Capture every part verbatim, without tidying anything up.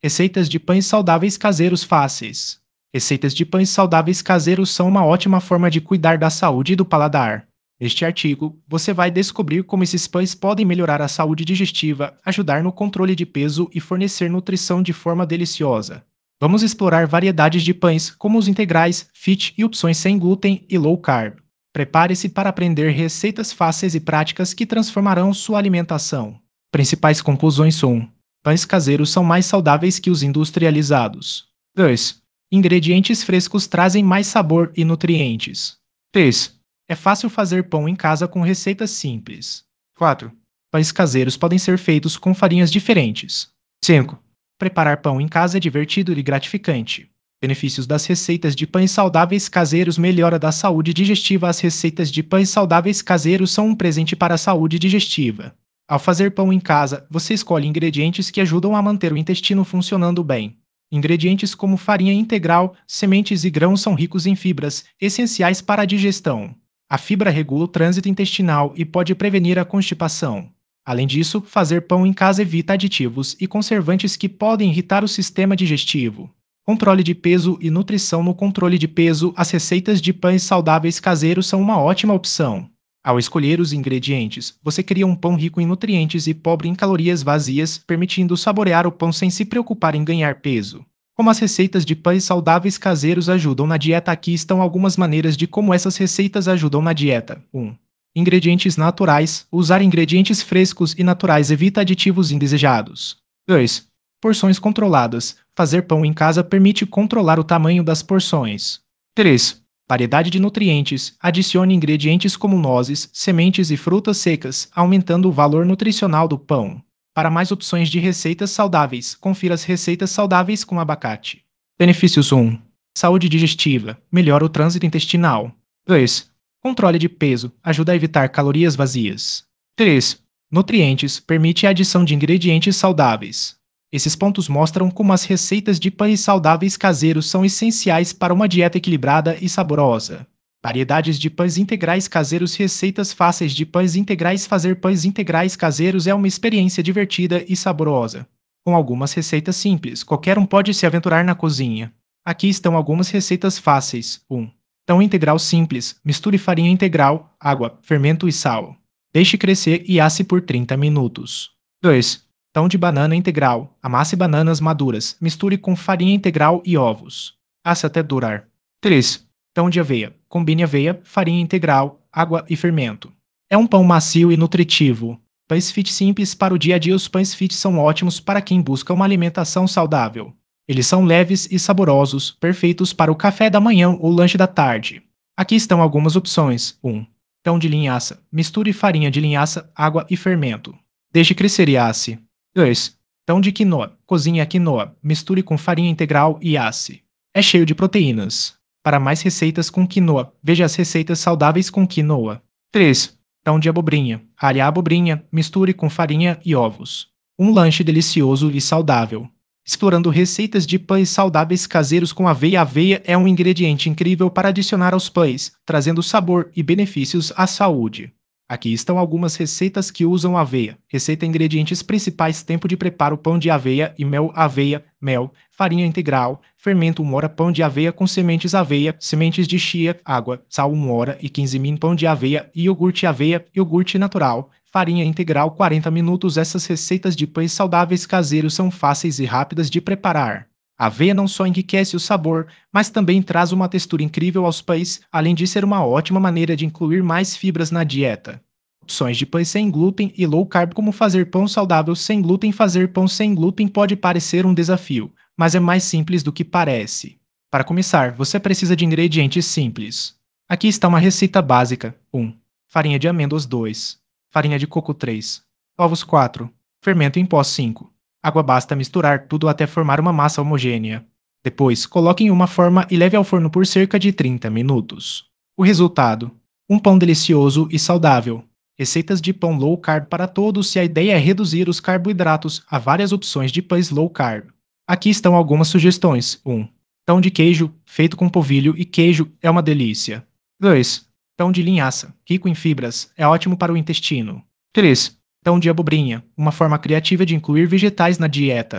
Receitas de pães saudáveis caseiros fáceis. Receitas de pães saudáveis caseiros são uma ótima forma de cuidar da saúde e do paladar. Neste artigo, você vai descobrir como esses pães podem melhorar a saúde digestiva, ajudar no controle de peso e fornecer nutrição de forma deliciosa. Vamos explorar variedades de pães, como os integrais, fit e opções sem glúten e low carb. Prepare-se para aprender receitas fáceis e práticas que transformarão sua alimentação. Principais conclusões: um. Pães caseiros são mais saudáveis que os industrializados. dois. Ingredientes frescos trazem mais sabor e nutrientes. três. É fácil fazer pão em casa com receitas simples. quatro. Pães caseiros podem ser feitos com farinhas diferentes. cinco. Preparar pão em casa é divertido e gratificante. Benefícios das receitas de pães saudáveis caseiros: melhora da saúde digestiva. As receitas de pães saudáveis caseiros são um presente para a saúde digestiva. Ao fazer pão em casa, você escolhe ingredientes que ajudam a manter o intestino funcionando bem. Ingredientes como farinha integral, sementes e grãos são ricos em fibras, essenciais para a digestão. A fibra regula o trânsito intestinal e pode prevenir a constipação. Além disso, fazer pão em casa evita aditivos e conservantes que podem irritar o sistema digestivo. Controle de peso e nutrição. No controle de peso, as receitas de pães saudáveis caseiros são uma ótima opção. Ao escolher os ingredientes, você cria um pão rico em nutrientes e pobre em calorias vazias, permitindo saborear o pão sem se preocupar em ganhar peso. Como as receitas de pães saudáveis caseiros ajudam na dieta? Aqui estão algumas maneiras de como essas receitas ajudam na dieta. um. Ingredientes naturais. Usar ingredientes frescos e naturais evita aditivos indesejados. dois. Porções controladas. Fazer pão em casa permite controlar o tamanho das porções. três. Variedade de nutrientes. Adicione ingredientes como nozes, sementes e frutas secas, aumentando o valor nutricional do pão. Para mais opções de receitas saudáveis, confira as receitas saudáveis com abacate. Benefícios: um. Saúde digestiva. Melhora o trânsito intestinal. dois. Controle de peso. Ajuda a evitar calorias vazias. três. Nutrientes. Permite a adição de ingredientes saudáveis. Esses pontos mostram como as receitas de pães saudáveis caseiros são essenciais para uma dieta equilibrada e saborosa. Variedades de pães integrais caseiros. Receitas fáceis de pães integrais. Fazer pães integrais caseiros é uma experiência divertida e saborosa. Com algumas receitas simples, qualquer um pode se aventurar na cozinha. Aqui estão algumas receitas fáceis. um. Pão integral simples. Misture farinha integral, água, fermento e sal. Deixe crescer e asse por trinta minutos. dois. Pão de banana integral. Amasse bananas maduras. Misture com farinha integral e ovos. Asse até durar. três. Pão de aveia. Combine aveia, farinha integral, água e fermento. É um pão macio e nutritivo. Pães fit simples para o dia a dia. Os pães fit são ótimos para quem busca uma alimentação saudável. Eles são leves e saborosos, perfeitos para o café da manhã ou lanche da tarde. Aqui estão algumas opções. um. Pão de linhaça. Misture farinha de linhaça, água e fermento. Deixe crescer e asse. dois. Pão de quinoa. Cozinhe a quinoa. Misture com farinha integral e asse. É cheio de proteínas. Para mais receitas com quinoa, veja as receitas saudáveis com quinoa. três. Pão de abobrinha. Ralhe a abobrinha, misture com farinha e ovos. Um lanche delicioso e saudável. Explorando receitas de pães saudáveis caseiros com aveia. A aveia é um ingrediente incrível para adicionar aos pães, trazendo sabor e benefícios à saúde. Aqui estão algumas receitas que usam aveia. Receita: ingredientes principais, tempo de preparo: pão de aveia e mel, aveia, mel, farinha integral, fermento uma hora, pão de aveia com sementes aveia, sementes de chia, água, sal uma hora e quinze min, pão de aveia, iogurte aveia, iogurte natural, farinha integral quarenta minutos. Essas receitas de pães saudáveis caseiros são fáceis e rápidas de preparar. A aveia não só enriquece o sabor, mas também traz uma textura incrível aos pães, além de ser uma ótima maneira de incluir mais fibras na dieta. Opções de pães sem glúten e low carb. Como fazer pão saudável sem glúten? Fazer pão sem glúten pode parecer um desafio, mas é mais simples do que parece. Para começar, você precisa de ingredientes simples. Aqui está uma receita básica. um. Farinha de amêndoas dois. Farinha de coco três. Ovos quatro. Fermento em pó cinco. Água. Basta misturar tudo até formar uma massa homogênea. Depois, coloque em uma forma e leve ao forno por cerca de trinta minutos. O resultado: um pão delicioso e saudável. Receitas de pão low carb para todos. Se a ideia é reduzir os carboidratos, há várias opções de pães low carb. Aqui estão algumas sugestões. um. Pão de queijo, feito com polvilho e queijo, é uma delícia. dois. Pão de linhaça, rico em fibras, é ótimo para o intestino. três. Pão de abobrinha, uma forma criativa de incluir vegetais na dieta.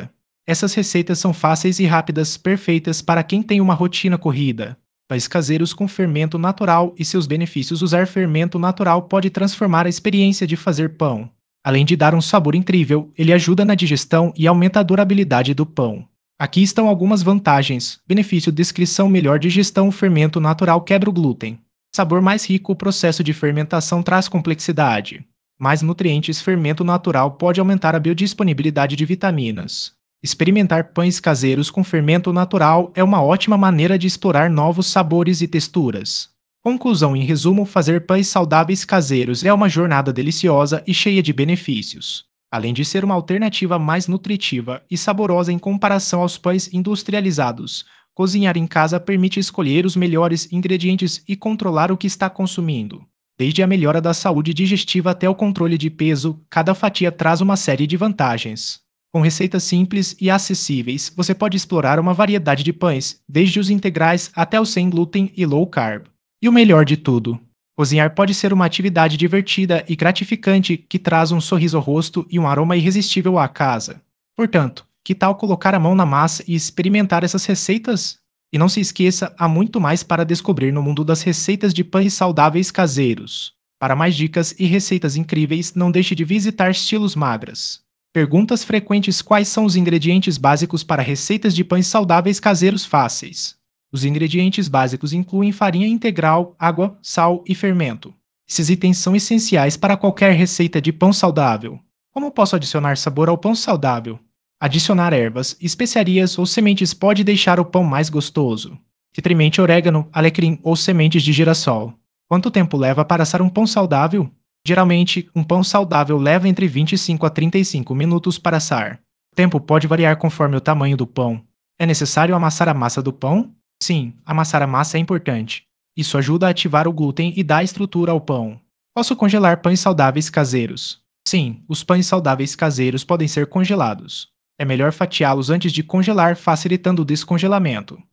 Essas receitas são fáceis e rápidas, perfeitas para quem tem uma rotina corrida. Pães caseiros com fermento natural e seus benefícios. Usar fermento natural pode transformar a experiência de fazer pão. Além de dar um sabor incrível, ele ajuda na digestão e aumenta a durabilidade do pão. Aqui estão algumas vantagens. Benefício: descrição, melhor digestão, fermento natural quebra o glúten. Sabor mais rico, o processo de fermentação traz complexidade. Mais nutrientes, fermento natural pode aumentar a biodisponibilidade de vitaminas. Experimentar pães caseiros com fermento natural é uma ótima maneira de explorar novos sabores e texturas. Conclusão: em resumo, fazer pães saudáveis caseiros é uma jornada deliciosa e cheia de benefícios. Além de ser uma alternativa mais nutritiva e saborosa em comparação aos pães industrializados, cozinhar em casa permite escolher os melhores ingredientes e controlar o que está consumindo. Desde a melhora da saúde digestiva até o controle de peso, cada fatia traz uma série de vantagens. Com receitas simples e acessíveis, você pode explorar uma variedade de pães, desde os integrais até os sem glúten e low carb. E o melhor de tudo: cozinhar pode ser uma atividade divertida e gratificante que traz um sorriso ao rosto e um aroma irresistível à casa. Portanto, que tal colocar a mão na massa e experimentar essas receitas? E não se esqueça, há muito mais para descobrir no mundo das receitas de pães saudáveis caseiros. Para mais dicas e receitas incríveis, não deixe de visitar Estilos Magras. Perguntas frequentes: quais são os ingredientes básicos para receitas de pães saudáveis caseiros fáceis? Os ingredientes básicos incluem farinha integral, água, sal e fermento. Esses itens são essenciais para qualquer receita de pão saudável. Como posso adicionar sabor ao pão saudável? Adicionar ervas, especiarias ou sementes pode deixar o pão mais gostoso. Experimente orégano, alecrim ou sementes de girassol. Quanto tempo leva para assar um pão saudável? Geralmente, um pão saudável leva entre vinte e cinco a trinta e cinco minutos para assar. O tempo pode variar conforme o tamanho do pão. É necessário amassar a massa do pão? Sim, amassar a massa é importante. Isso ajuda a ativar o glúten e dá estrutura ao pão. Posso congelar pães saudáveis caseiros? Sim, os pães saudáveis caseiros podem ser congelados. É melhor fatiá-los antes de congelar, facilitando o descongelamento.